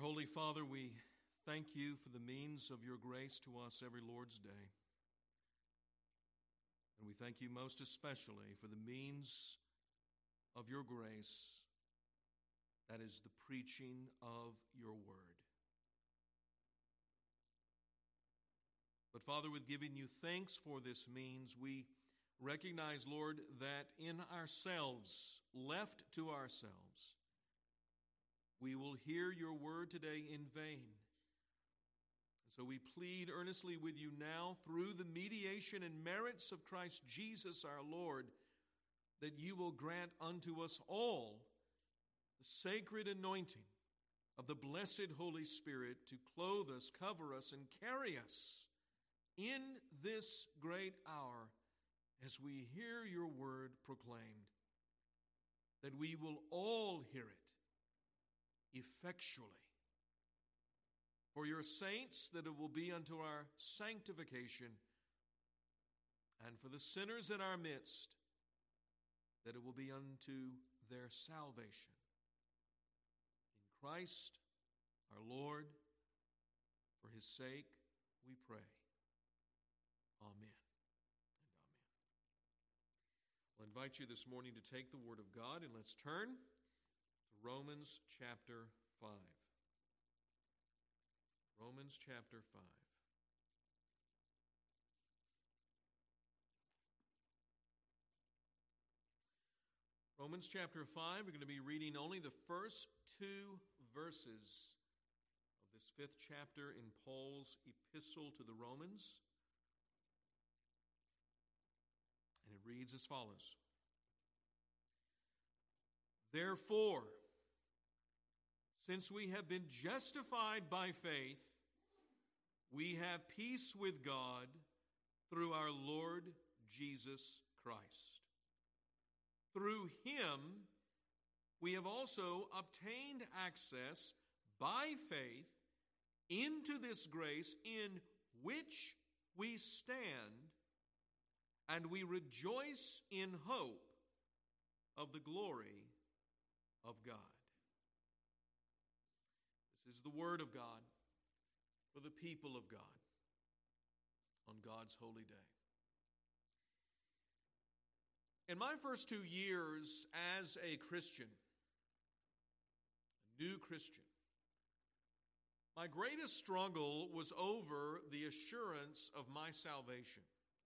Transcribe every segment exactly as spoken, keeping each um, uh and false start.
Holy Father, we thank you for the means of your grace to us every Lord's day. And we thank you most especially for the means of your grace, that is the preaching of your word. But Father, with giving you thanks for this means, we recognize, Lord, that in ourselves, left to ourselves, we will hear your word today in vain. So we plead earnestly with you now, through the mediation and merits of Christ Jesus our Lord, that you will grant unto us all the sacred anointing of the blessed Holy Spirit to clothe us, cover us, and carry us in this great hour as we hear your word proclaimed, that we will all hear it effectually. For your saints, that it will be unto our sanctification, and for the sinners in our midst, that it will be unto their salvation. In Christ our Lord, for his sake we pray. Amen and amen. I'll invite you this morning to take the word of God, and let's turn to Romans chapter five. Romans chapter five. Romans chapter five, we're going to be reading only the first two verses of this fifth chapter in Paul's epistle to the Romans. And it reads as follows. Therefore, since we have been justified by faith, we have peace with God through our Lord Jesus Christ. Through him, we have also obtained access by faith into this grace in which we stand, and we rejoice in hope of the glory of God. This is the word of God for the people of God on God's holy day. In my first two years as a Christian, a new Christian, my greatest struggle was over the assurance of my salvation.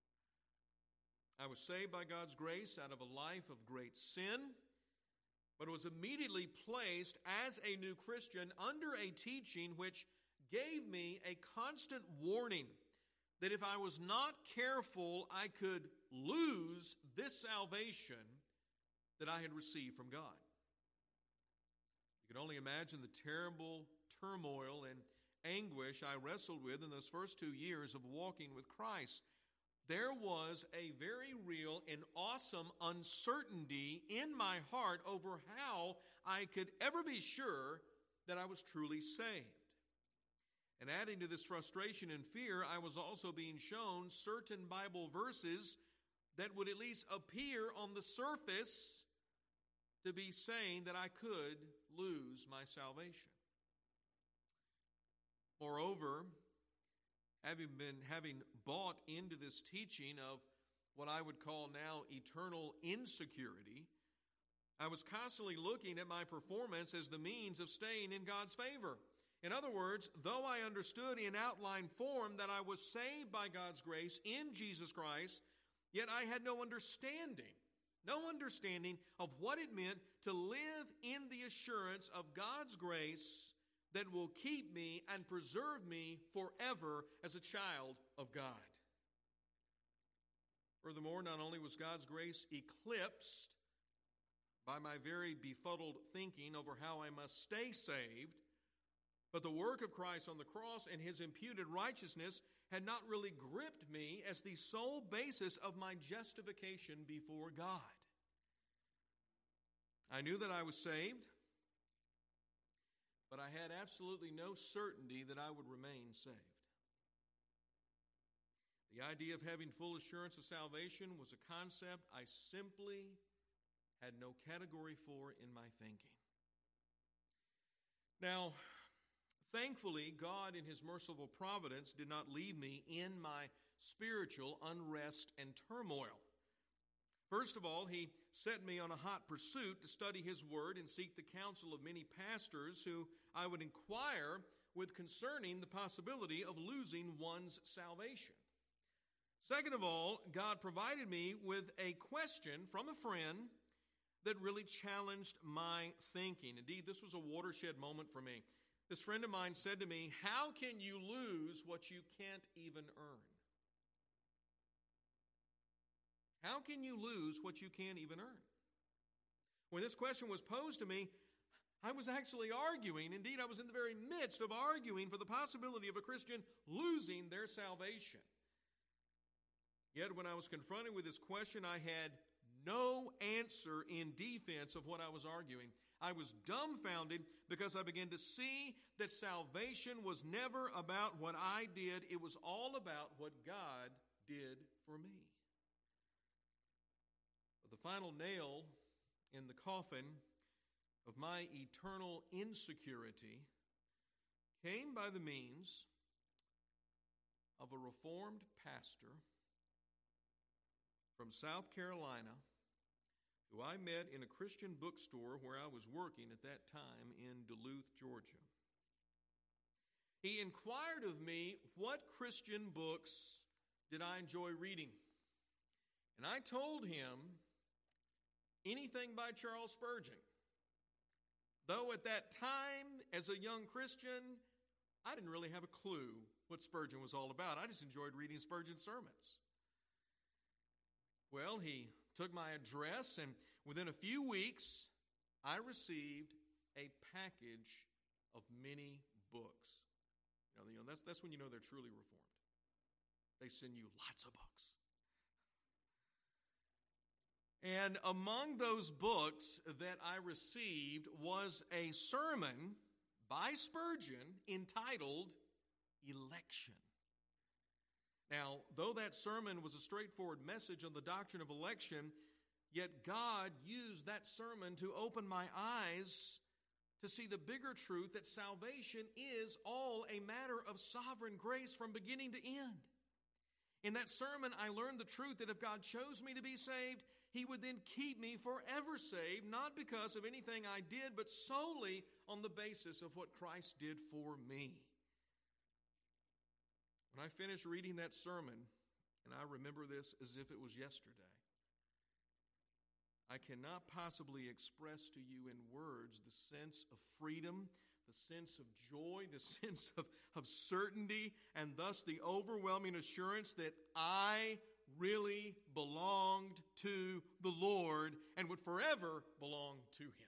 I was saved by God's grace out of a life of great sin, but was immediately placed as a new Christian under a teaching which gave me a constant warning that if I was not careful, I could lose this salvation that I had received from God. You can only imagine the terrible turmoil and anguish I wrestled with in those first two years of walking with Christ. There was a very real and awesome uncertainty in my heart over how I could ever be sure that I was truly saved. And adding to this frustration and fear, I was also being shown certain Bible verses that would at least appear on the surface to be saying that I could lose my salvation. Moreover, having been having bought into this teaching of what I would call now eternal insecurity, I was constantly looking at my performance as the means of staying in God's favor. In other words, though I understood in outline form that I was saved by God's grace in Jesus Christ, yet I had no understanding, no understanding of what it meant to live in the assurance of God's grace that will keep me and preserve me forever as a child of God. Furthermore, not only was God's grace eclipsed by my very befuddled thinking over how I must stay saved, but the work of Christ on the cross and his imputed righteousness had not really gripped me as the sole basis of my justification before God. I knew that I was saved, but I had absolutely no certainty that I would remain saved. The idea of having full assurance of salvation was a concept I simply had no category for in my thinking. Now, Thankfully, God in his merciful providence did not leave me in my spiritual unrest and turmoil. First of all, he set me on a hot pursuit to study his word and seek the counsel of many pastors who I would inquire with concerning the possibility of losing one's salvation. Second of all, God provided me with a question from a friend that really challenged my thinking. Indeed, this was a watershed moment for me. This friend of mine said to me, "How can you lose what you can't even earn?" How can you lose what you can't even earn? When this question was posed to me, I was actually arguing. Indeed, I was in the very midst of arguing for the possibility of a Christian losing their salvation. Yet when I was confronted with this question, I had no answer in defense of what I was arguing. I was dumbfounded because I began to see that salvation was never about what I did. It was all about what God did for me. But the final nail in the coffin of my eternal insecurity came by the means of a Reformed pastor from South Carolina who I met in a Christian bookstore where I was working at that time in Duluth, Georgia. He inquired of me what Christian books did I enjoy reading. And I told him anything by Charles Spurgeon. Though at that time, as a young Christian, I didn't really have a clue what Spurgeon was all about. I just enjoyed reading Spurgeon's sermons. Well, he took my address, and within a few weeks, I received a package of many books. You know, you know that's, that's when you know they're truly Reformed. They send you lots of books. And among those books that I received was a sermon by Spurgeon entitled Election. Now, though that sermon was a straightforward message on the doctrine of election, yet God used that sermon to open my eyes to see the bigger truth that salvation is all a matter of sovereign grace from beginning to end. In that sermon, I learned the truth that if God chose me to be saved, He would then keep me forever saved, not because of anything I did, but solely on the basis of what Christ did for me. When I finished reading that sermon, and I remember this as if it was yesterday, I cannot possibly express to you in words the sense of freedom, the sense of joy, the sense of, of certainty, and thus the overwhelming assurance that I really belonged to the Lord and would forever belong to Him.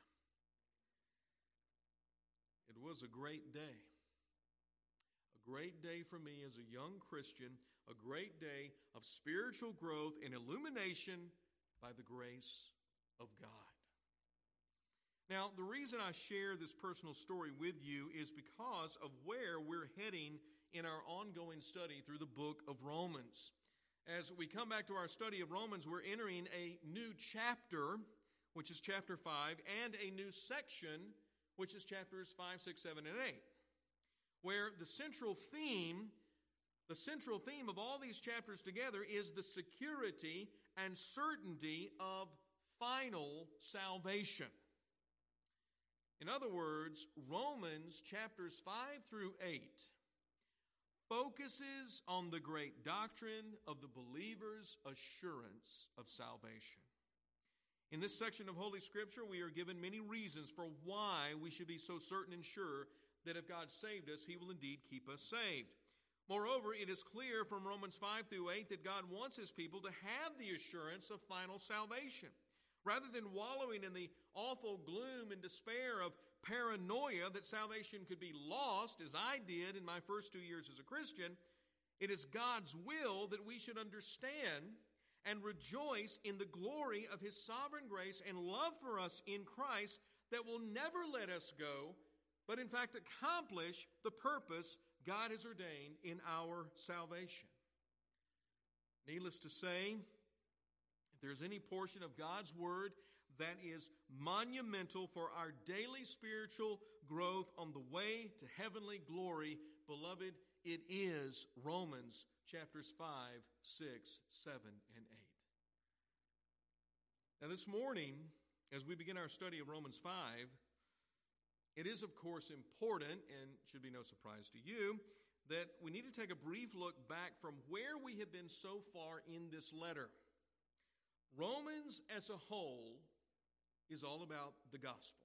It was a great day. A great day for me as a young Christian, a great day of spiritual growth and illumination by the grace of God. Now, the reason I share this personal story with you is because of where we're heading in our ongoing study through the book of Romans. As we come back to our study of Romans, we're entering a new chapter, which is chapter five, and a new section, which is chapters five, six, seven, and eight, where the central theme, the central theme of all these chapters together is the security and certainty of final salvation. In other words, Romans chapters five through eight focuses on the great doctrine of the believer's assurance of salvation. In this section of Holy Scripture, we are given many reasons for why we should be so certain and sure that if God saved us, He will indeed keep us saved. Moreover, it is clear from Romans five through eight that God wants His people to have the assurance of final salvation. Rather than wallowing in the awful gloom and despair of paranoia that salvation could be lost, as I did in my first two years as a Christian, it is God's will that we should understand and rejoice in the glory of His sovereign grace and love for us in Christ that will never let us go, but in fact accomplish the purpose God has ordained in our salvation. Needless to say, if there's any portion of God's Word that is monumental for our daily spiritual growth on the way to heavenly glory. Beloved, it is Romans chapters five, six, seven, and eight. Now this morning, as we begin our study of Romans five, it is of course important, and should be no surprise to you, that we need to take a brief look back from where we have been so far in this letter. Romans as a whole is all about the gospel.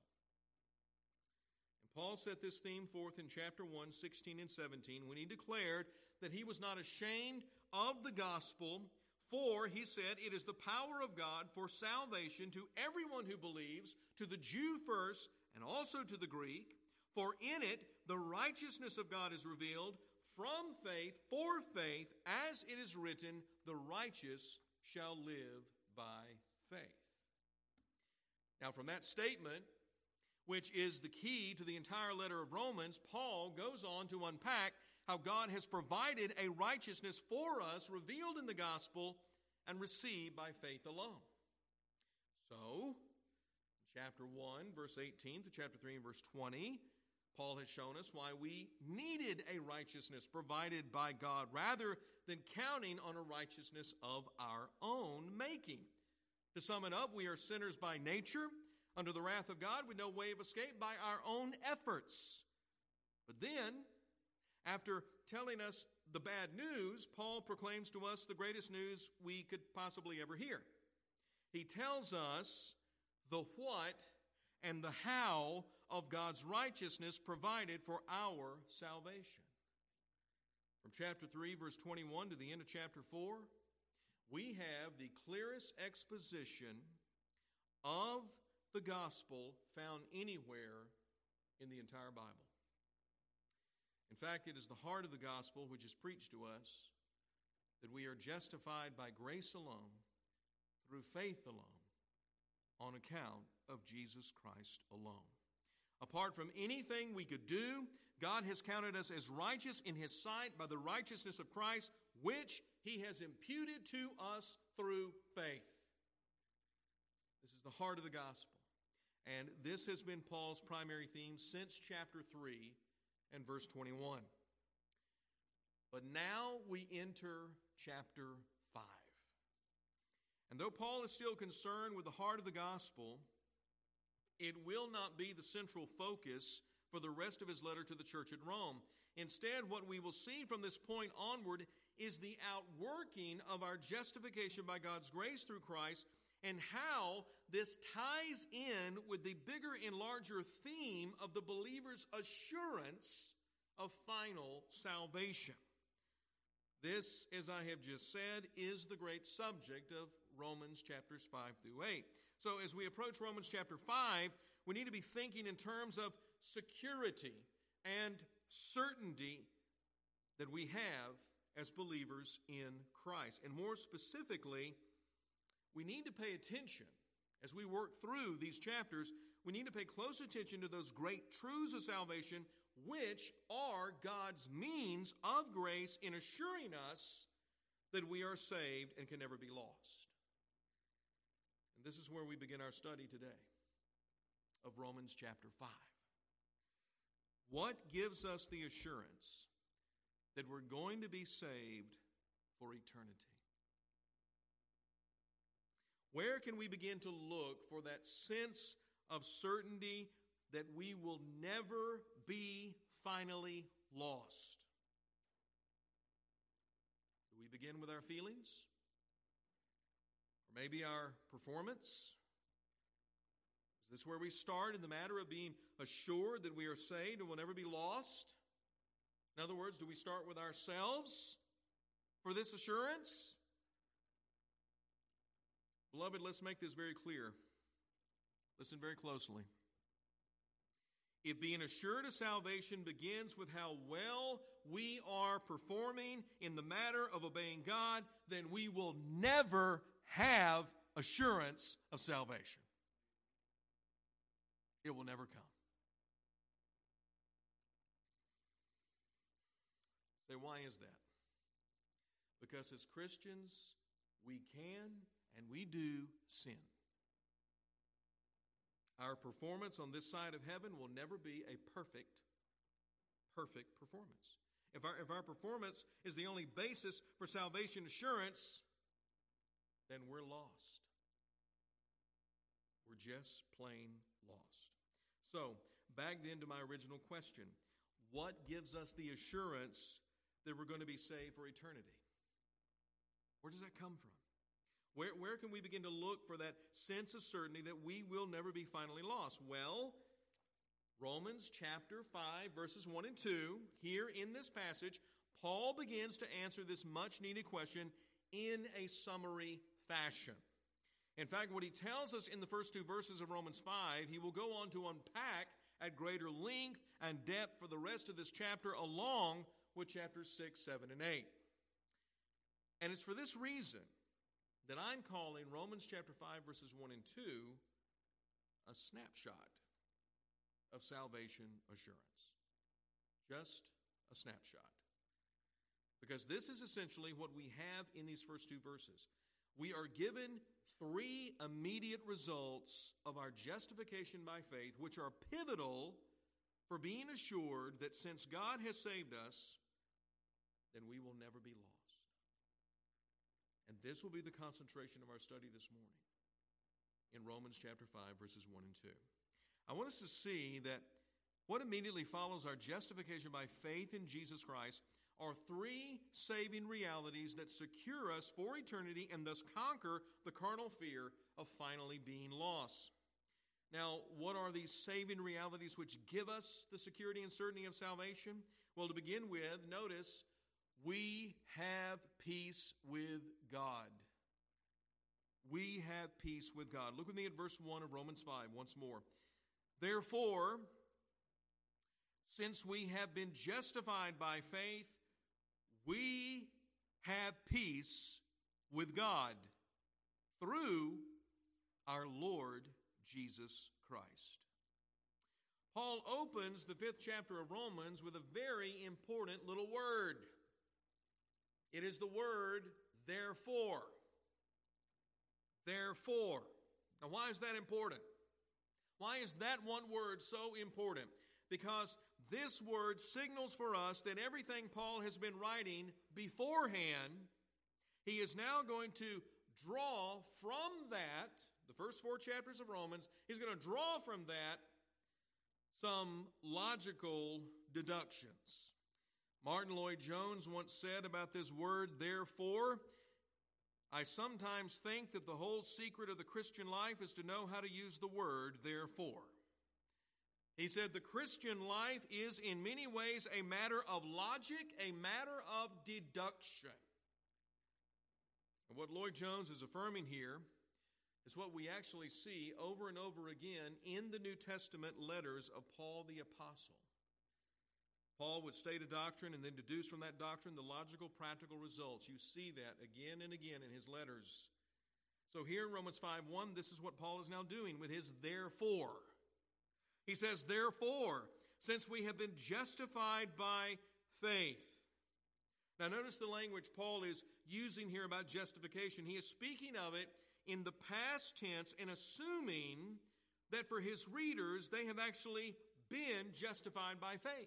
And Paul set this theme forth in chapter one, sixteen and seventeen, when he declared that he was not ashamed of the gospel, for, he said, it is the power of God for salvation to everyone who believes, to the Jew first, and also to the Greek. For in it the righteousness of God is revealed from faith for faith, as it is written, the righteous shall live by faith. Now from that statement, which is the key to the entire letter of Romans, Paul goes on to unpack how God has provided a righteousness for us revealed in the gospel and received by faith alone. So, chapter one, verse eighteen to chapter three and verse twenty, Paul has shown us why we needed a righteousness provided by God rather than counting on a righteousness of our own making. To sum it up, we are sinners by nature, under the wrath of God, with no way of escape by our own efforts. But then, after telling us the bad news, Paul proclaims to us the greatest news we could possibly ever hear. He tells us the what and the how of God's righteousness provided for our salvation. From chapter three, verse twenty-one to the end of chapter four, we have the clearest exposition of the gospel found anywhere in the entire Bible. In fact, it is the heart of the gospel which is preached to us, that we are justified by grace alone, through faith alone, on account of Jesus Christ alone. Apart from anything we could do, God has counted us as righteous in His sight by the righteousness of Christ, which He has imputed to us through faith. This is the heart of the gospel. And this has been Paul's primary theme since chapter three and verse twenty-one. But now we enter chapter five. And though Paul is still concerned with the heart of the gospel, it will not be the central focus for the rest of his letter to the church at Rome. Instead, what we will see from this point onward is the outworking of our justification by God's grace through Christ, and how this ties in with the bigger and larger theme of the believer's assurance of final salvation. This, as I have just said, is the great subject of Romans chapters five through eight. So as we approach Romans chapter five, we need to be thinking in terms of security and certainty that we have as believers in Christ. And more specifically, we need to pay attention as we work through these chapters. We need to pay close attention to those great truths of salvation, which are God's means of grace in assuring us that we are saved and can never be lost. And this is where we begin our study today of Romans chapter five. What gives us the assurance that we're going to be saved for eternity? Where can we begin to look for that sense of certainty that we will never be finally lost? Do we begin with our feelings? Or maybe our performance? Is this where we start in the matter of being assured that we are saved and will never be lost? In other words, do we start with ourselves for this assurance? Beloved, let's make this very clear. Listen very closely. If being assured of salvation begins with how well we are performing in the matter of obeying God, then we will never have assurance of salvation. It will never come. Say, why is that? Because as Christians, we can and we do sin. Our performance on this side of heaven will never be a perfect, perfect performance. If our, if our performance is the only basis for salvation assurance, then we're lost. We're just plain lost. So, back then to my original question. What gives us the assurance that we're going to be saved for eternity? Where does that come from? Where, where can we begin to look for that sense of certainty that we will never be finally lost? Well, Romans chapter five, verses one and two, here in this passage, Paul begins to answer this much-needed question in a summary fashion. In fact, what he tells us in the first two verses of Romans five, he will go on to unpack at greater length and depth for the rest of this chapter, along with chapters six, seven, and eight. And it's for this reason that I'm calling Romans chapter five, verses one and two, a snapshot of salvation assurance. Just a snapshot. Because this is essentially what we have in these first two verses. We are given three immediate results of our justification by faith, which are pivotal for being assured that since God has saved us, then we will never be lost. And this will be the concentration of our study this morning in Romans chapter five, verses one and two. I want us to see that what immediately follows our justification by faith in Jesus Christ are three saving realities that secure us for eternity and thus conquer the carnal fear of finally being lost. Now, what are these saving realities which give us the security and certainty of salvation? Well, to begin with, notice, we have peace with God. We have peace with God. Look with me at verse one of Romans five once more. Therefore, since we have been justified by faith, we have peace with God through our Lord Jesus Christ. Paul opens the fifth chapter of Romans with a very important little word. It is the word, therefore. Therefore. Now, why is that important? Why is that one word so important? Because this word signals for us that everything Paul has been writing beforehand, he is now going to draw from that, the first four chapters of Romans, he's going to draw from that some logical deductions. Martin Lloyd-Jones once said about this word, therefore, I sometimes think that the whole secret of the Christian life is to know how to use the word, therefore. He said, the Christian life is in many ways a matter of logic, a matter of deduction. And what Lloyd-Jones is affirming here is what we actually see over and over again in the New Testament letters of Paul the Apostle. Paul would state a doctrine and then deduce from that doctrine the logical, practical results. You see that again and again in his letters. So here in Romans five one, this is what Paul is now doing with his therefore. He says, therefore, since we have been justified by faith. Now notice the language Paul is using here about justification. He is speaking of it in the past tense and assuming that for his readers, they have actually been justified by faith.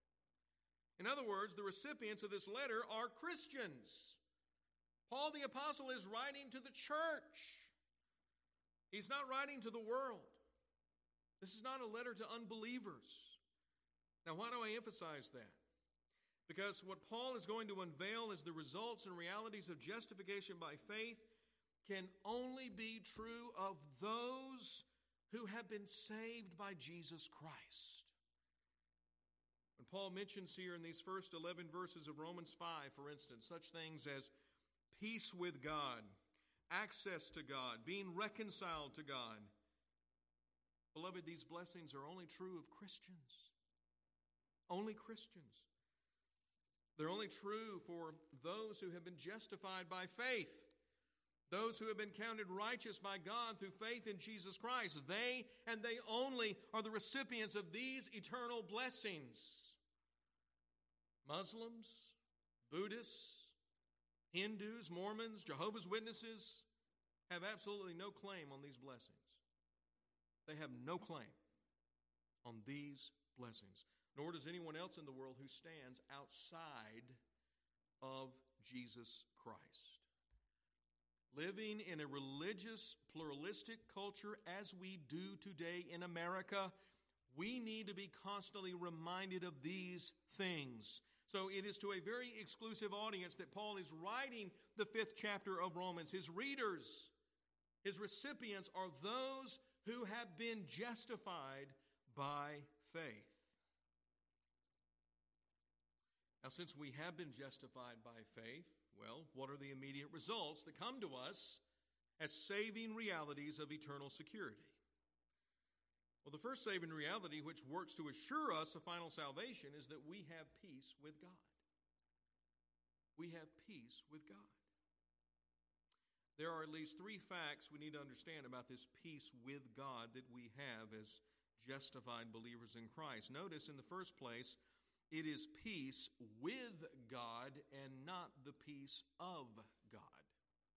In other words, the recipients of this letter are Christians. Paul the Apostle is writing to the church. He's not writing to the world. This is not a letter to unbelievers. Now, why do I emphasize that? Because what Paul is going to unveil as the results and realities of justification by faith can only be true of those who have been saved by Jesus Christ. When Paul mentions here in these first eleven verses of Romans five, for instance, such things as peace with God, access to God, being reconciled to God, beloved, these blessings are only true of Christians. Only Christians. They're only true for those who have been justified by faith. Those who have been counted righteous by God through faith in Jesus Christ. They and they only are the recipients of these eternal blessings. Muslims, Buddhists, Hindus, Mormons, Jehovah's Witnesses have absolutely no claim on these blessings. They have no claim on these blessings, nor does anyone else in the world who stands outside of Jesus Christ. Living in a religious, pluralistic culture as we do today in America, we need to be constantly reminded of these things. So it is to a very exclusive audience that Paul is writing the fifth chapter of Romans. His readers, his recipients are those who have been justified by faith. Now, since we have been justified by faith, well, what are the immediate results that come to us as saving realities of eternal security? Well, the first saving reality which works to assure us of final salvation is that we have peace with God. We have peace with God. There are at least three facts we need to understand about this peace with God that we have as justified believers in Christ. Notice, in the first place, it is peace with God and not the peace of God.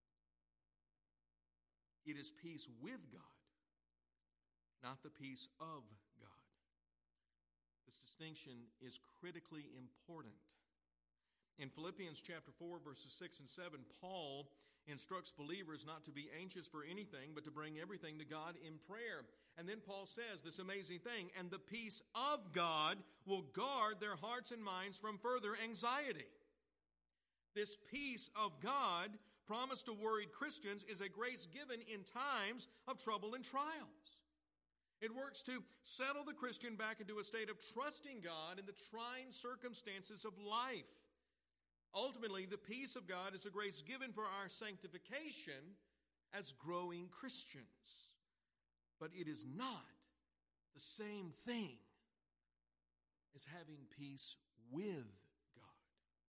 It is peace with God, not the peace of God. This distinction is critically important. In Philippians chapter four, verses six and seven, Paul instructs believers not to be anxious for anything, but to bring everything to God in prayer. And then Paul says this amazing thing, and the peace of God will guard their hearts and minds from further anxiety. This peace of God promised to worried Christians is a grace given in times of trouble and trials. It works to settle the Christian back into a state of trusting God in the trying circumstances of life. Ultimately, the peace of God is a grace given for our sanctification as growing Christians. But it is not the same thing as having peace with God.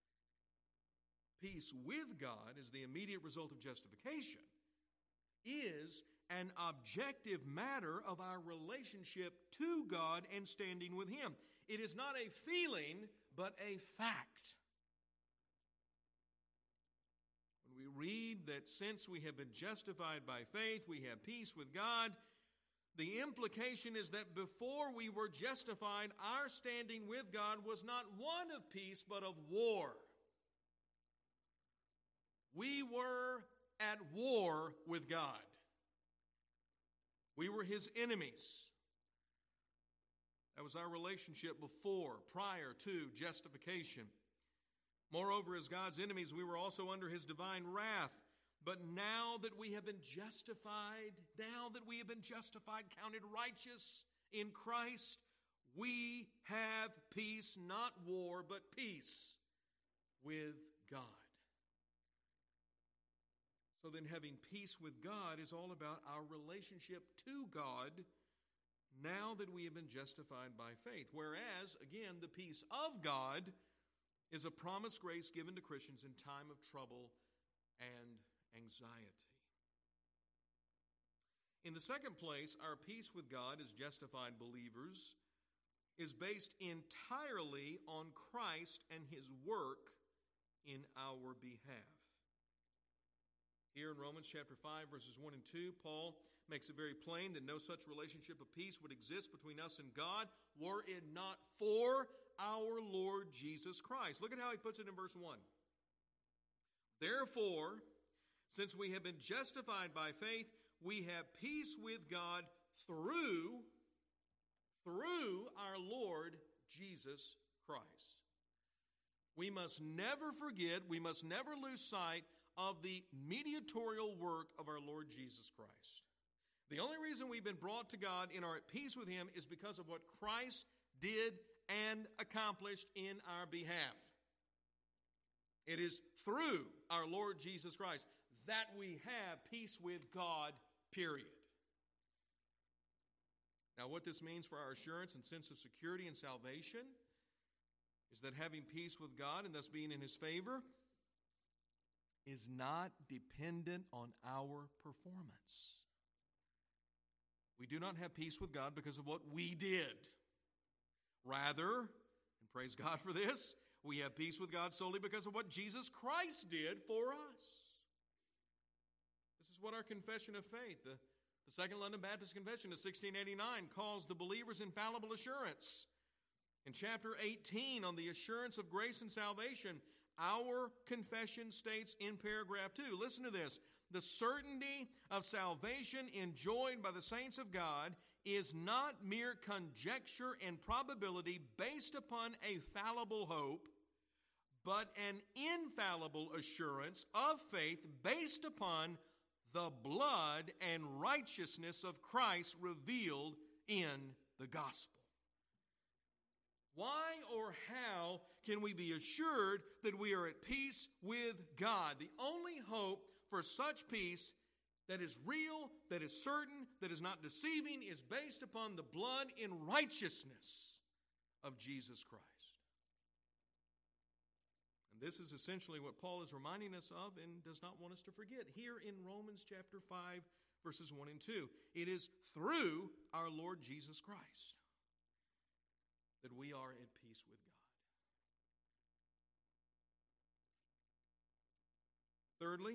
Peace with God is the immediate result of justification, is an objective matter of our relationship to God and standing with Him. It is not a feeling, but a fact. When we read that since we have been justified by faith, we have peace with God, the implication is that before we were justified, our standing with God was not one of peace, but of war. We were at war with God. We were His enemies. That was our relationship before, prior to justification. Moreover, as God's enemies, we were also under His divine wrath. But now that we have been justified, now that we have been justified, counted righteous in Christ, we have peace, not war, but peace with God. So then having peace with God is all about our relationship to God now that we have been justified by faith. Whereas, again, the peace of God is a promised grace given to Christians in time of trouble and anxiety. In the second place, our peace with God as justified believers is based entirely on Christ and His work in our behalf. Here in Romans chapter five, verses one and two, Paul makes it very plain that no such relationship of peace would exist between us and God were it not for our Lord Jesus Christ. Look at how he puts it in verse one. Therefore, since we have been justified by faith, we have peace with God through, through our Lord Jesus Christ. We must never forget, we must never lose sight of the mediatorial work of our Lord Jesus Christ. The only reason we've been brought to God and are at peace with Him is because of what Christ did and accomplished in our behalf. It is through our Lord Jesus Christ that we have peace with God, period. Now, what this means for our assurance and sense of security and salvation is that having peace with God and thus being in His favor is not dependent on our performance. We do not have peace with God because of what we did. Rather, and praise God for this, we have peace with God solely because of what Jesus Christ did for us. This is what our confession of faith, the, The Second London Baptist Confession of sixteen eighty-nine calls the believer's infallible assurance. In chapter eighteen, on the assurance of grace and salvation, our confession states in paragraph two, listen to this, the certainty of salvation enjoyed by the saints of God is not mere conjecture and probability based upon a fallible hope, but an infallible assurance of faith based upon the blood and righteousness of Christ revealed in the gospel. Why or how can we be assured that we are at peace with God? The only hope for such peace that is real, that is certain, that is not deceiving, is based upon the blood and righteousness of Jesus Christ. And this is essentially what Paul is reminding us of and does not want us to forget here in Romans chapter five, verses one and two. It is through our Lord Jesus Christ that we are at peace with God. Thirdly,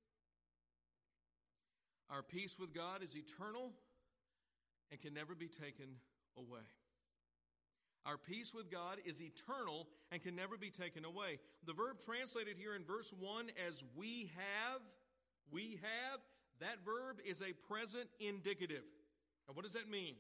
our peace with God is eternal and can never be taken away. Our peace with God is eternal and can never be taken away. The verb translated here in verse one as we have, we have, that verb is a present indicative. Now what does that mean?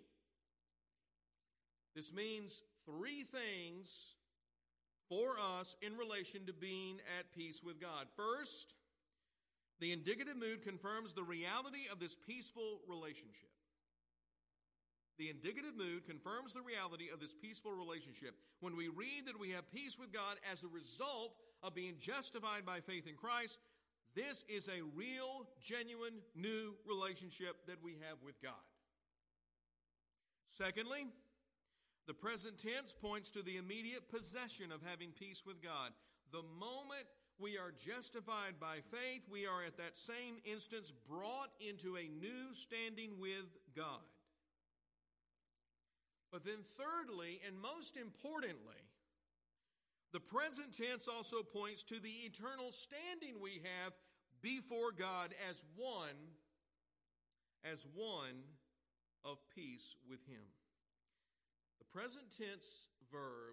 This means three things for us in relation to being at peace with God. First, the indicative mood confirms the reality of this peaceful relationship. The indicative mood confirms the reality of this peaceful relationship. When we read that we have peace with God as a result of being justified by faith in Christ, this is a real, genuine, new relationship that we have with God. Secondly, the present tense points to the immediate possession of having peace with God. The moment we are justified by faith, we are at that same instance brought into a new standing with God. But then thirdly, and most importantly, the present tense also points to the eternal standing we have before God as one, as one of peace with Him. The present tense verb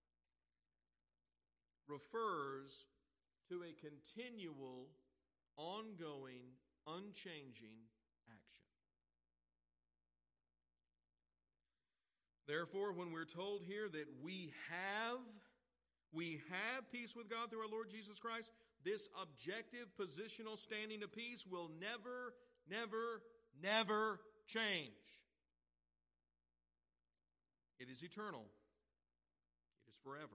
refers to a continual, ongoing, unchanging action. Therefore, when we're told here that we have, we have peace with God through our Lord Jesus Christ, this objective positional standing of peace will never, never, never change. It is eternal. It is forever.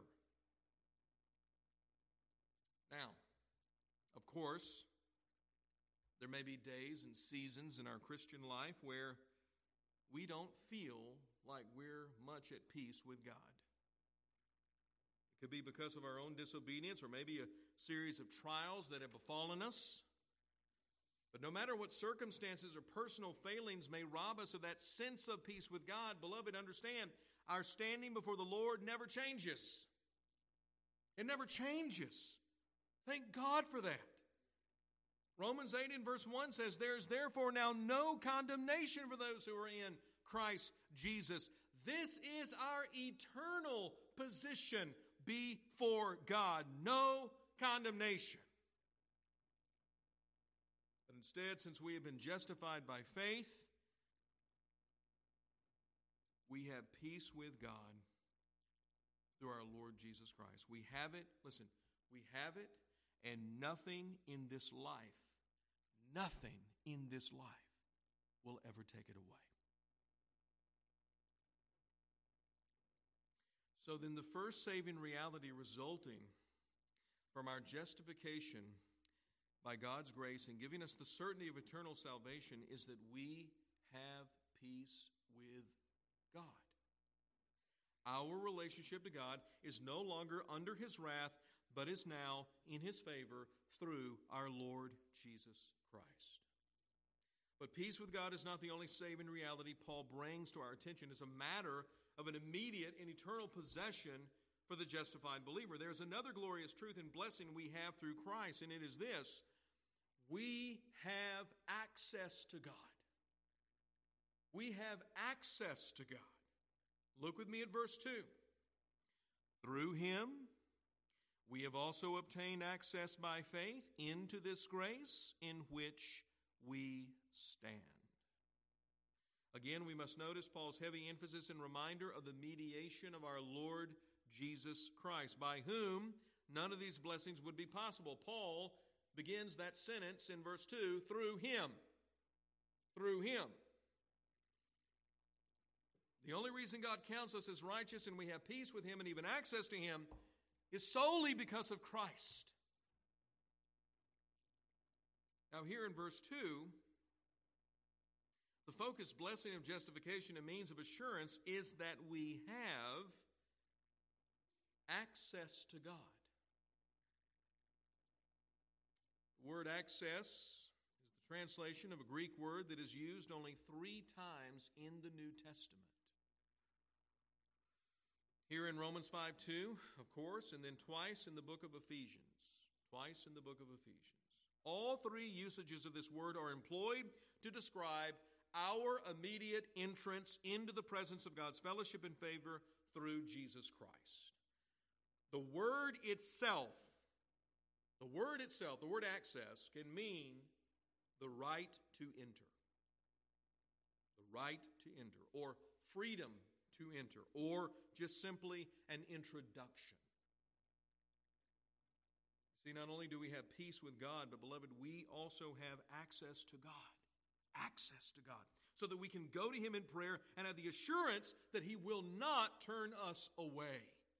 Now, of course, there may be days and seasons in our Christian life where we don't feel like we're much at peace with God. It could be because of our own disobedience or maybe a series of trials that have befallen us. But no matter what circumstances or personal failings may rob us of that sense of peace with God, beloved, understand, our standing before the Lord never changes. It never changes. Thank God for that. Romans eight in verse one says, there is therefore now no condemnation for those who are in Christ Jesus. This is our eternal position before God. No condemnation. But instead, since we have been justified by faith, we have peace with God through our Lord Jesus Christ. We have it, listen, we have it, and nothing in this life, nothing in this life will ever take it away. So then the first saving reality resulting from our justification by God's grace and giving us the certainty of eternal salvation is that we have peace with God. Our relationship to God is no longer under His wrath, but is now in His favor through our Lord Jesus Christ. But peace with God is not the only saving reality Paul brings to our attention as a matter of an immediate and eternal possession for the justified believer. There's another glorious truth and blessing we have through Christ, and it is this: we have access to God. We have access to God. Look with me at verse two. Through him, we have also obtained access by faith into this grace in which we stand. Again, we must notice Paul's heavy emphasis and reminder of the mediation of our Lord Jesus Christ, by whom none of these blessings would be possible. Paul begins that sentence in verse two, through him. Through him. The only reason God counts us as righteous and we have peace with him and even access to him is solely because of Christ. Now here in verse two, the focused blessing of justification and means of assurance is that we have access to God. The word access is the translation of a Greek word that is used only three times in the New Testament. Here in Romans five two, of course, and then twice in the book of Ephesians. Twice in the book of Ephesians. All three usages of this word are employed to describe our immediate entrance into the presence of God's fellowship and favor through Jesus Christ. The word itself, the word itself, the word access, can mean the right to enter. The right to enter, or freedom to enter, or just simply an introduction. See, not only do we have peace with God, but beloved, we also have access to God. Access to God. So that we can go to him in prayer and have the assurance that he will not turn us away.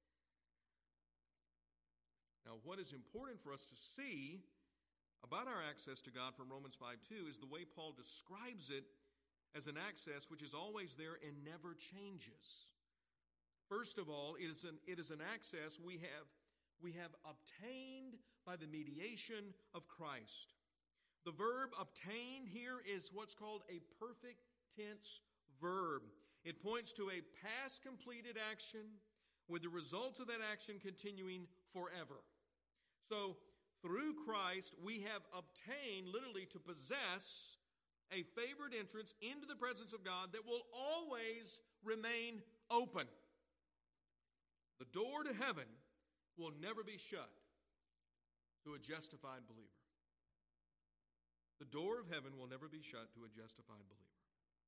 Now, what is important for us to see about our access to God from Romans five two is the way Paul describes it as an access which is always there and never changes. First of all, it is an, it is an access we have, we have obtained by the mediation of Christ. The verb obtained here is what's called a perfect tense verb. It points to a past completed action with the results of that action continuing forever. So, through Christ, we have obtained, literally to possess, a favored entrance into the presence of God that will always remain open. The door to heaven will never be shut to a justified believer. The door of heaven will never be shut to a justified believer.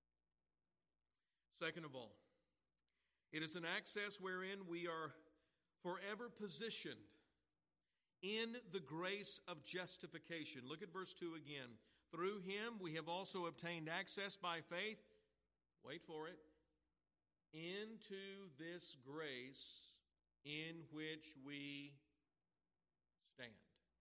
Second of all, it is an access wherein we are forever positioned in the grace of justification. Look at verse two again. Through him we have also obtained access by faith, wait for it, into this grace in which we stand.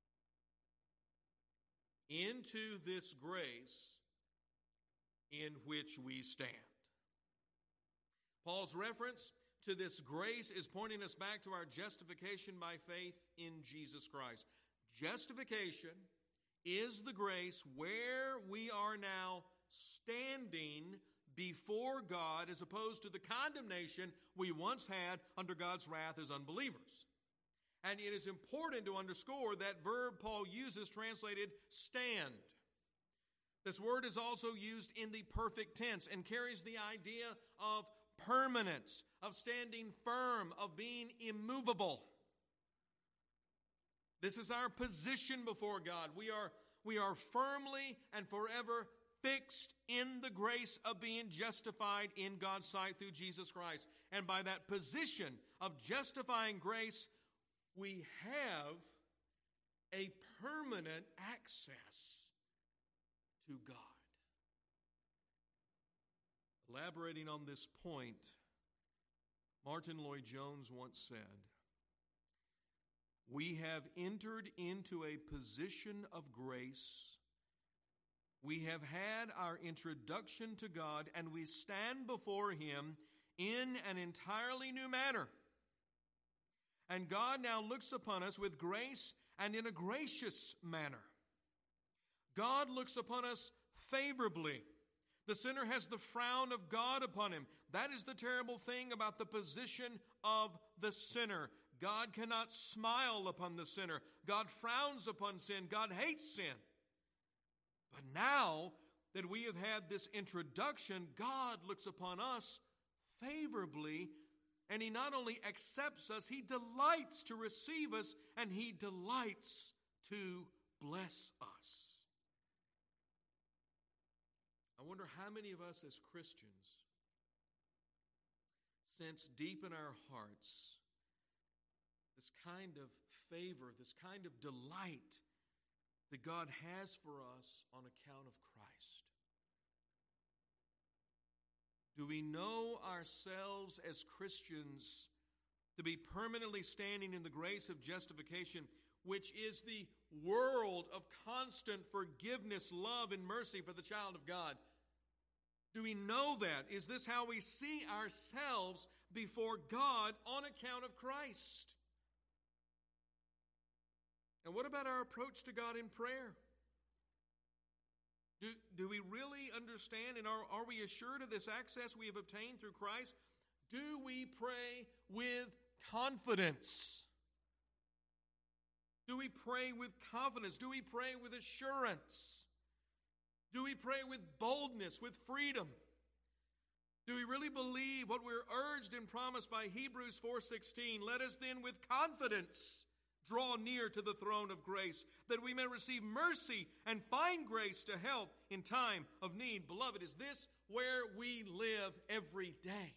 Into this grace in which we stand. Paul's reference to this grace is pointing us back to our justification by faith in Jesus Christ. Justification is the grace where we are now standing before God as opposed to the condemnation we once had under God's wrath as unbelievers. And it is important to underscore that verb Paul uses translated stand. This word is also used in the perfect tense and carries the idea of permanence, of standing firm, of being immovable. This is our position before God. We are, we are firmly and forever fixed in the grace of being justified in God's sight through Jesus Christ. And by that position of justifying grace, we have a permanent access to God. Elaborating on this point, Martin Lloyd-Jones once said, "We have entered into a position of grace. We have had our introduction to God, and we stand before him in an entirely new manner. And God now looks upon us with grace and in a gracious manner. God looks upon us favorably. The sinner has the frown of God upon him. That is the terrible thing about the position of the sinner. God cannot smile upon the sinner. God frowns upon sin. God hates sin. But now that we have had this introduction, God looks upon us favorably, and He not only accepts us, He delights to receive us, and He delights to bless us. I wonder how many of us as Christians sense deep in our hearts this kind of favor, this kind of delight that God has for us on account of Christ. Do we know ourselves as Christians to be permanently standing in the grace of justification, which is the world of constant forgiveness, love, and mercy for the child of God? Do we know that? Is this how we see ourselves before God on account of Christ? And what about our approach to God in prayer? Do, do we really understand and are, are we assured of this access we have obtained through Christ? Do we pray with confidence? Do we pray with confidence? Do we pray with assurance? Do we pray with boldness, with freedom? Do we really believe what we're urged and promised by Hebrews four sixteen? Let us then with confidence draw near to the throne of grace, that we may receive mercy and find grace to help in time of need. Beloved, is this where we live every day?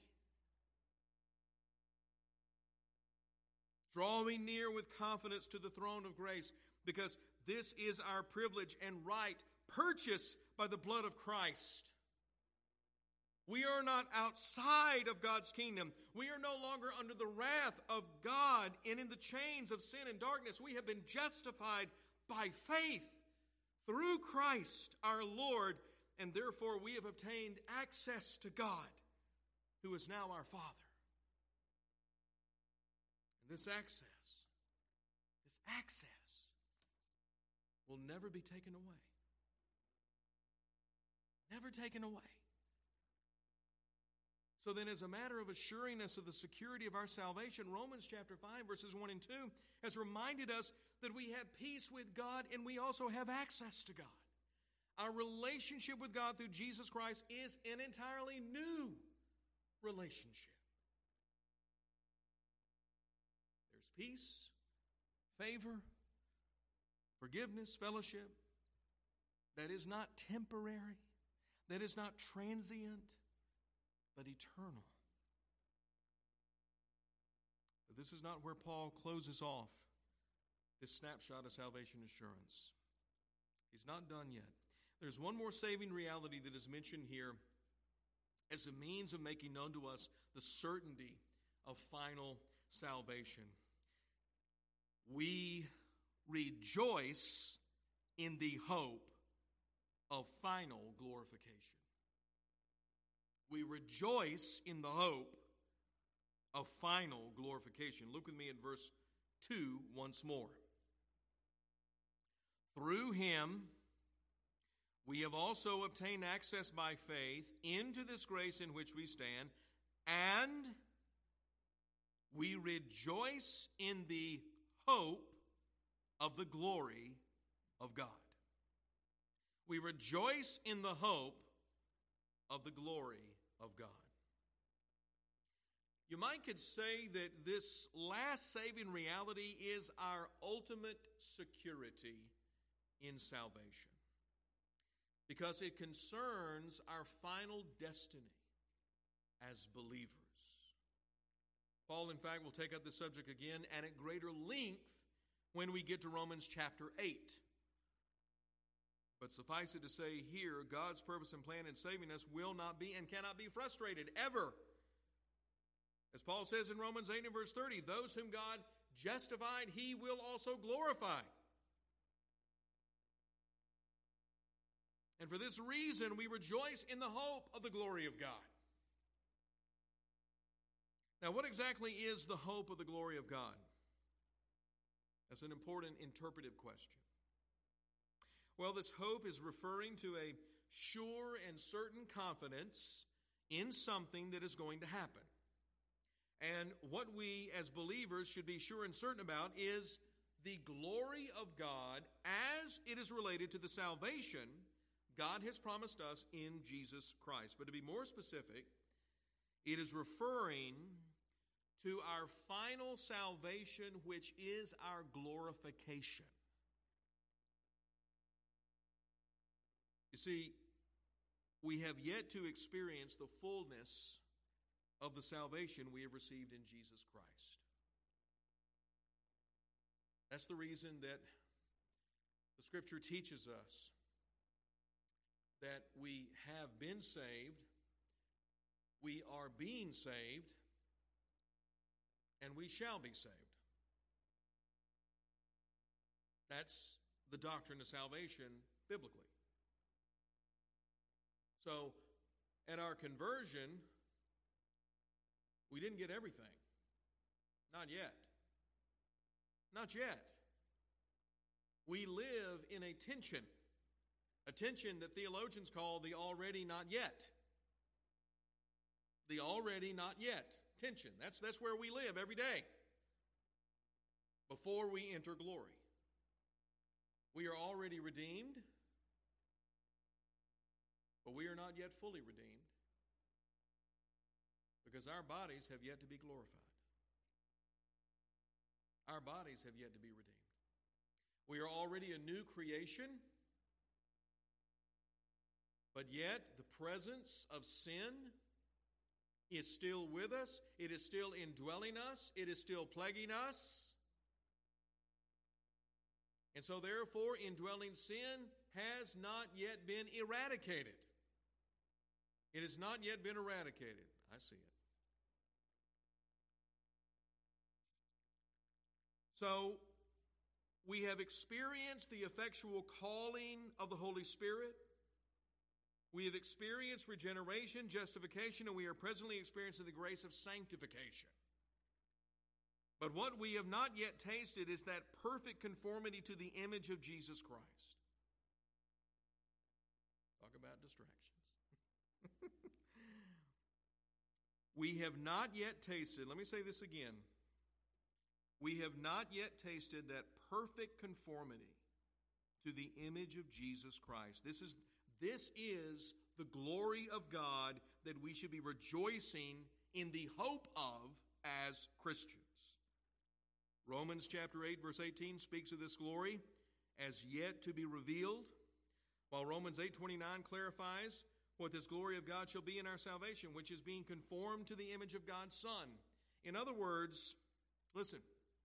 Drawing near with confidence to the throne of grace, because this is our privilege and right, purchased by the blood of Christ. We are not outside of God's kingdom. We are no longer under the wrath of God and in the chains of sin and darkness. We have been justified by faith through Christ our Lord, and therefore we have obtained access to God, who is now our Father. And this access, this access will never be taken away. Never taken away. So then, as a matter of assuring us of the security of our salvation, Romans chapter five, verses one and two has reminded us that we have peace with God and we also have access to God. Our relationship with God through Jesus Christ is an entirely new relationship. There's peace, favor, forgiveness, fellowship that is not temporary, that is not transient, but eternal. But this is not where Paul closes off this snapshot of salvation assurance. He's not done yet. There's one more saving reality that is mentioned here as a means of making known to us the certainty of final salvation. We rejoice in the hope of final glorification. We rejoice in the hope of final glorification. Look with me at verse two once more. Through him, we have also obtained access by faith into this grace in which we stand, and we rejoice in the hope of the glory of God. We rejoice in the hope of the glory of God. You might could say that this last saving reality is our ultimate security in salvation, because it concerns our final destiny as believers. Paul, in fact, will take up the subject again and at greater length when we get to Romans chapter eight. But suffice it to say here, God's purpose and plan in saving us will not be and cannot be frustrated, ever. As Paul says in Romans eight and verse thirty, those whom God justified, he will also glorify. And for this reason, we rejoice in the hope of the glory of God. Now, what exactly is the hope of the glory of God? That's an important interpretive question. Well, this hope is referring to a sure and certain confidence in something that is going to happen. And what we as believers should be sure and certain about is the glory of God as it is related to the salvation God has promised us in Jesus Christ. But to be more specific, it is referring to our final salvation, which is our glorification. You see, we have yet to experience the fullness of the salvation we have received in Jesus Christ. That's the reason that the Scripture teaches us that we have been saved, we are being saved, and we shall be saved. That's the doctrine of salvation biblically. So, at our conversion, we didn't get everything. Not yet. Not yet. We live in a tension. A tension that theologians call the already not yet. The already not yet tension. That's, that's where we live every day before we enter glory. We are already redeemed, but we are not yet fully redeemed because our bodies have yet to be glorified. Our bodies have yet to be redeemed. We are already a new creation, but yet the presence of sin is still with us. It is still indwelling us. It is still plaguing us. And so therefore, indwelling sin has not yet been eradicated. It has not yet been eradicated. I see it. So, we have experienced the effectual calling of the Holy Spirit. We have experienced regeneration, justification, and we are presently experiencing the grace of sanctification. But what we have not yet tasted is that perfect conformity to the image of Jesus Christ. Talk about distractions. We have not yet tasted, let me say this again. We have not yet tasted that perfect conformity to the image of Jesus Christ. This is, this is the glory of God that we should be rejoicing in the hope of as Christians. Romans chapter eight, verse eighteen speaks of this glory as yet to be revealed, while Romans eight twenty-nine clarifies what this glory of God shall be in our salvation, which is being conformed to the image of God's Son. In other words, listen,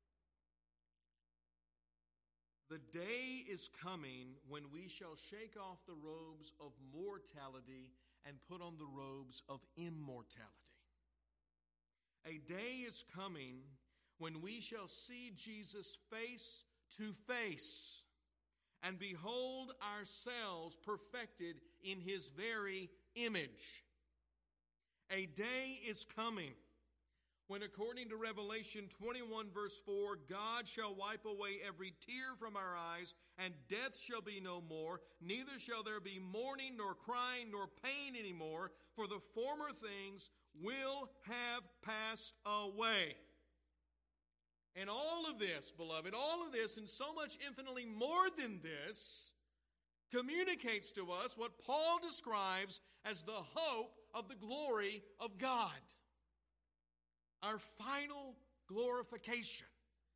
the day is coming when we shall shake off the robes of mortality and put on the robes of immortality. A day is coming when we shall see Jesus face to face and behold ourselves perfected in his very image. A day is coming when, according to Revelation twenty-one, verse four, God shall wipe away every tear from our eyes, and death shall be no more, neither shall there be mourning, nor crying, nor pain anymore, for the former things will have passed away. And all of this, beloved, all of this, and so much infinitely more than this, communicates to us what Paul describes as the hope of the glory of God. Our final glorification.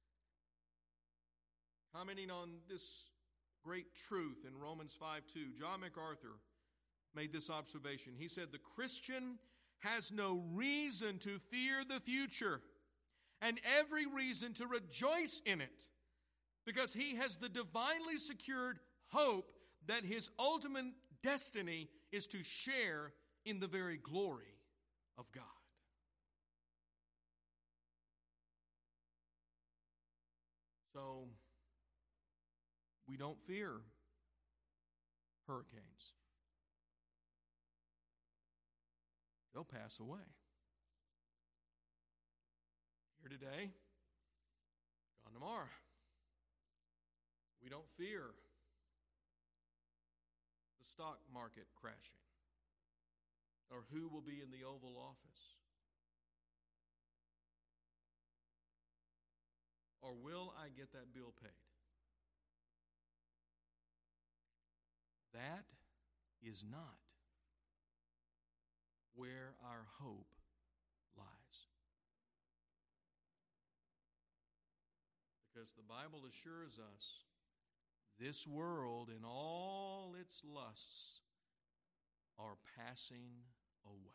Commenting on this great truth in Romans five two, John MacArthur made this observation. He said, the Christian has no reason to fear the future, and every reason to rejoice in it, because he has the divinely secured hope that his ultimate destiny is to share in the very glory of God. So, we don't fear hurricanes. They'll pass away. Here today, gone tomorrow. We don't fear the stock market crashing or who will be in the Oval Office. Or will I get that bill paid? That is not where our hope lies. Because the Bible assures us this world and all its lusts are passing away.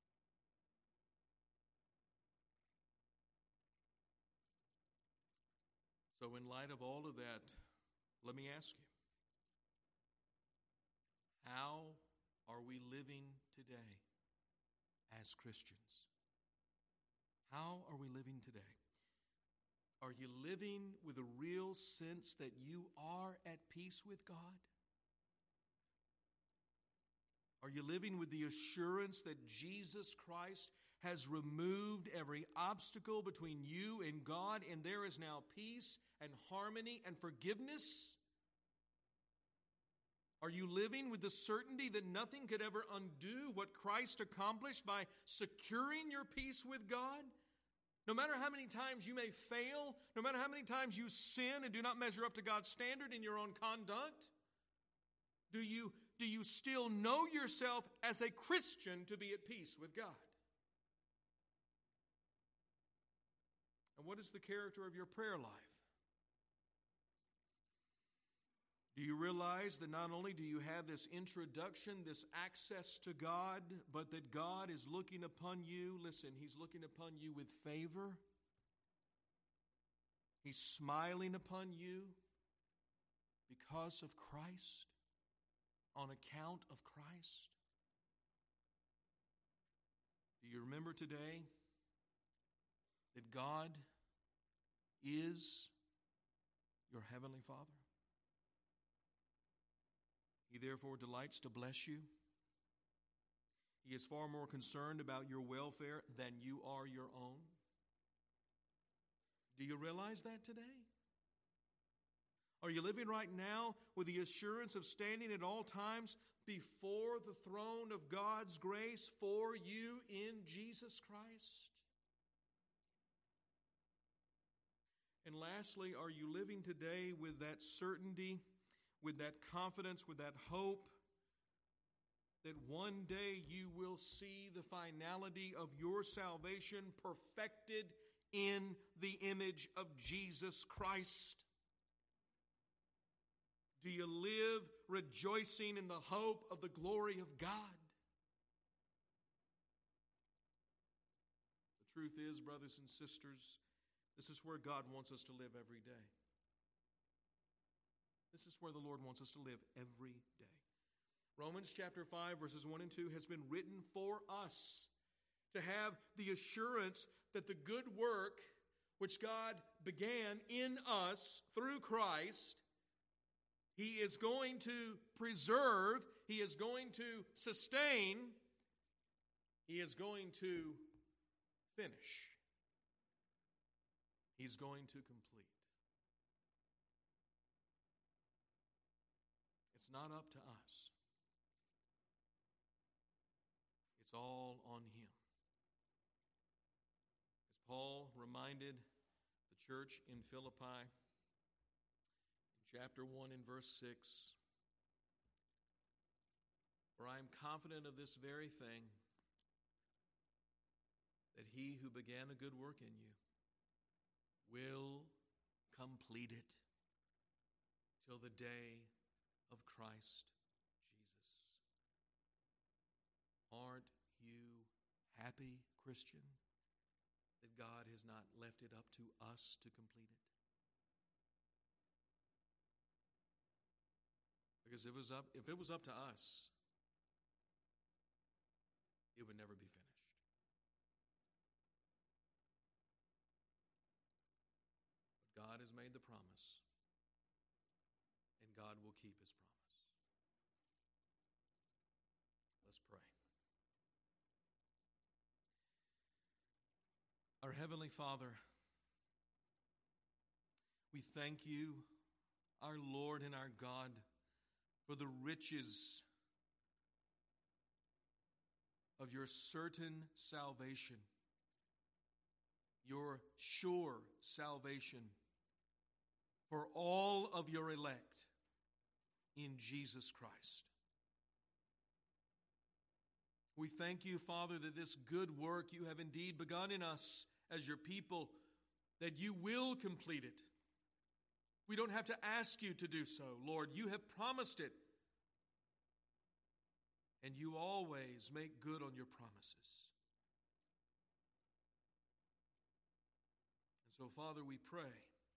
So in light of all of that, let me ask you, how are we living today as Christians? How are we living today? Are you living with a real sense that you are at peace with God? Are you living with the assurance that Jesus Christ has removed every obstacle between you and God, and there is now peace and harmony and forgiveness? Are you living with the certainty that nothing could ever undo what Christ accomplished by securing your peace with God? No matter how many times you may fail, no matter how many times you sin and do not measure up to God's standard in your own conduct, do you, do you still know yourself as a Christian to be at peace with God? And what is the character of your prayer life? Do you realize that not only do you have this introduction, this access to God, but that God is looking upon you? Listen, He's looking upon you with favor. He's smiling upon you because of Christ, on account of Christ. Do you remember today that God is your Heavenly Father? He therefore delights to bless you. He is far more concerned about your welfare than you are your own. Do you realize that today? Are you living right now with the assurance of standing at all times before the throne of God's grace for you in Jesus Christ? And lastly, are you living today with that certainty, with that confidence, with that hope that one day you will see the finality of your salvation perfected in the image of Jesus Christ? Do you live rejoicing in the hope of the glory of God? The truth is, brothers and sisters, this is where God wants us to live every day. This is where the Lord wants us to live every day. Romans chapter five, verses one and two has been written for us to have the assurance that the good work which God began in us through Christ, He is going to preserve, He is going to sustain, He is going to finish. He's going to complete. It's not up to us. It's all on Him. As Paul reminded the church in Philippi, in chapter one and verse six, "For I am confident of this very thing, that He who began a good work in you will complete it till the day of Christ Jesus." Aren't you happy, Christian, that God has not left it up to us to complete it? Because if it was up, if it was up to us, it would never be finished. God has made the promise, and God will keep His promise. Let's pray. Our Heavenly Father, we thank You, our Lord and our God, for the riches of Your certain salvation, Your sure salvation for all of Your elect in Jesus Christ. We thank you, Father, that this good work you have indeed begun in us as your people, that you will complete it. We don't have to ask you to do so, Lord. You have promised it. And you always make good on your promises. And so, Father, we pray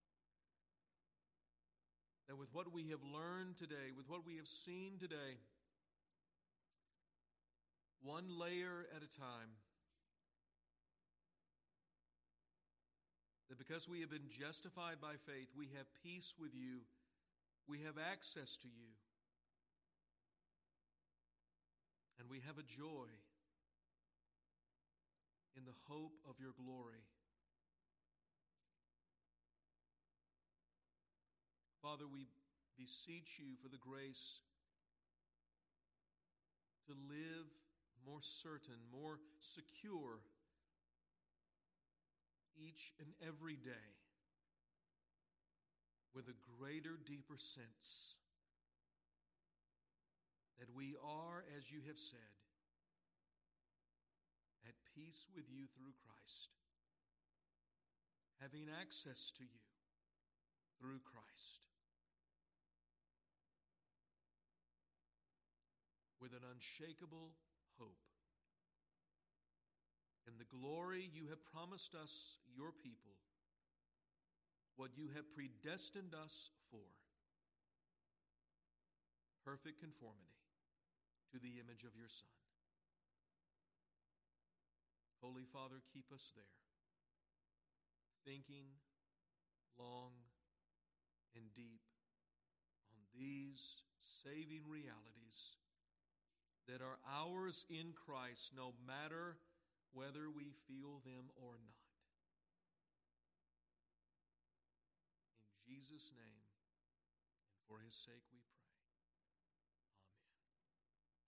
that with what we have learned today, with what we have seen today, one layer at a time, that because we have been justified by faith, we have peace with you, we have access to you, and we have a joy in the hope of your glory. Father, we beseech you for the grace to live more certain, more secure each and every day with a greater, deeper sense that we are, as you have said, at peace with you through Christ, having access to you through Christ, with an unshakable hope in the glory you have promised us, your people, what you have predestined us for, perfect conformity to the image of your Son. Holy Father, keep us there, thinking long and deep on these saving realities that are ours in Christ, no matter whether we feel them or not. In Jesus' name, and for his sake we pray.